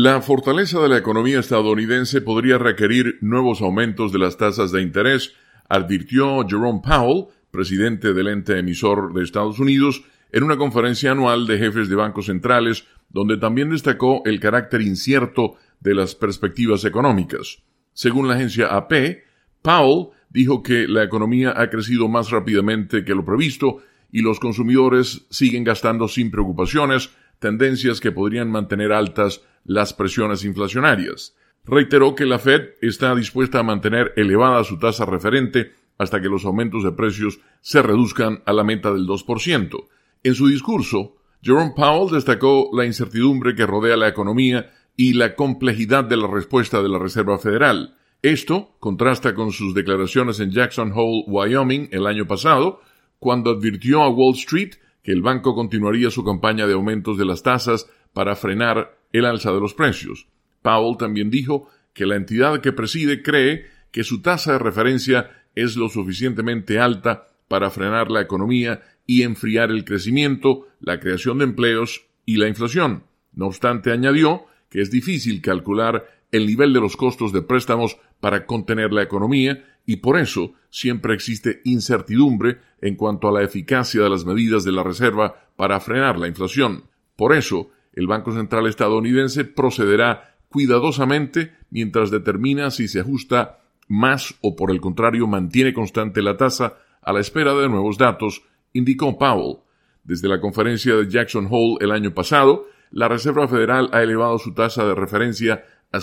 La fortaleza de la economía estadounidense podría requerir nuevos aumentos de las tasas de interés, advirtió Jerome Powell, presidente del ente emisor de Estados Unidos, en una conferencia anual de jefes de bancos centrales, donde también destacó el carácter incierto de las perspectivas económicas. Según la agencia AP, Powell dijo que la economía ha crecido más rápidamente que lo previsto y los consumidores siguen gastando sin preocupaciones, tendencias que podrían mantener altas las presiones inflacionarias. Reiteró que la Fed está dispuesta a mantener elevada su tasa referente hasta que los aumentos de precios se reduzcan a la meta del 2%. En su discurso, Jerome Powell destacó la incertidumbre que rodea la economía y la complejidad de la respuesta de la Reserva Federal. Esto contrasta con sus declaraciones en Jackson Hole, Wyoming, el año pasado, cuando advirtió a Wall Street que el banco continuaría su campaña de aumentos de las tasas para frenar el alza de los precios. Powell también dijo que la entidad que preside cree que su tasa de referencia es lo suficientemente alta para frenar la economía y enfriar el crecimiento, la creación de empleos y la inflación. No obstante, añadió que es difícil calcular el nivel de los costos de préstamos para contener la economía y por eso siempre existe incertidumbre en cuanto a la eficacia de las medidas de la Reserva para frenar la inflación. Por eso, el Banco Central estadounidense procederá cuidadosamente mientras determina si se ajusta más o por el contrario mantiene constante la tasa a la espera de nuevos datos, indicó Powell. Desde la conferencia de Jackson Hole el año pasado, la Reserva Federal ha elevado su tasa de referencia a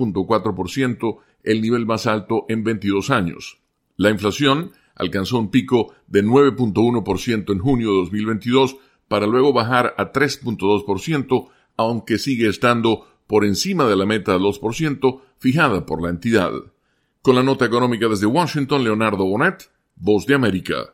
5.4%, el nivel más alto en 22 años. La inflación alcanzó un pico de 9.1% en junio de 2022 para luego bajar a 3.2%, aunque sigue estando por encima de la meta del 2% fijada por la entidad. Con la nota económica desde Washington, Leonardo Bonet, Voz de América.